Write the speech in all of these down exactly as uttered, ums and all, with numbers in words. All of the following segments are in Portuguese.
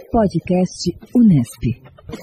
Podcast Unesp.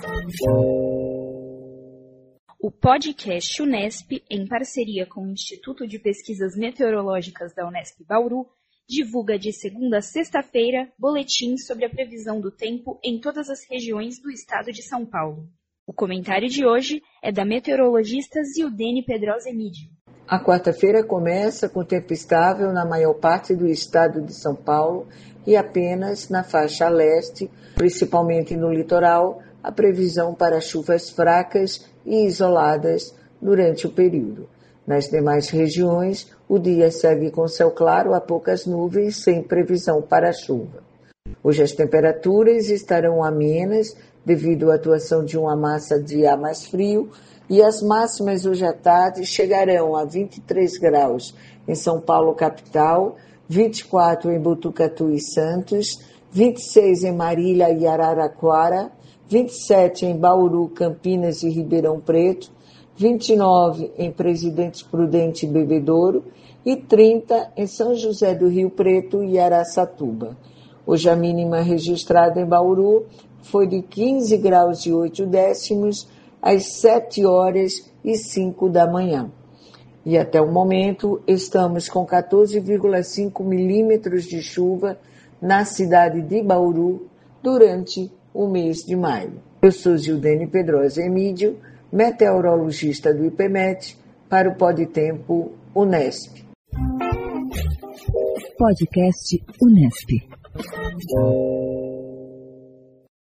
O podcast Unesp, em parceria com o Instituto de Pesquisas Meteorológicas da Unesp Bauru, divulga de segunda a sexta-feira boletins sobre a previsão do tempo em todas as regiões do estado de São Paulo. O comentário de hoje é da meteorologista Zildene Pedrosa Emídio. A quarta-feira começa com tempo estável na maior parte do estado de São Paulo e apenas na faixa leste, principalmente no litoral, a previsão para chuvas fracas e isoladas durante o período. Nas demais regiões, o dia segue com céu claro a poucas nuvens, sem previsão para chuva. Hoje as temperaturas estarão amenas devido à atuação de uma massa de ar mais frio, e as máximas hoje à tarde chegarão a vinte e três graus em São Paulo capital, vinte e quatro em Botucatu e Santos, vinte e seis em Marília e Araraquara, vinte e sete em Bauru, Campinas e Ribeirão Preto, vinte e nove em Presidente Prudente e Bebedouro e trinta em São José do Rio Preto e Araçatuba. Hoje a mínima registrada em Bauru foi de quinze graus e oito décimos às sete horas e cinco da manhã. E até o momento estamos com catorze vírgula cinco milímetros de chuva na cidade de Bauru durante o mês de maio. Eu sou Zildene Pedrosa Emídio, meteorologista do IPMET, para o Podtempo Unesp. Podcast Unesp.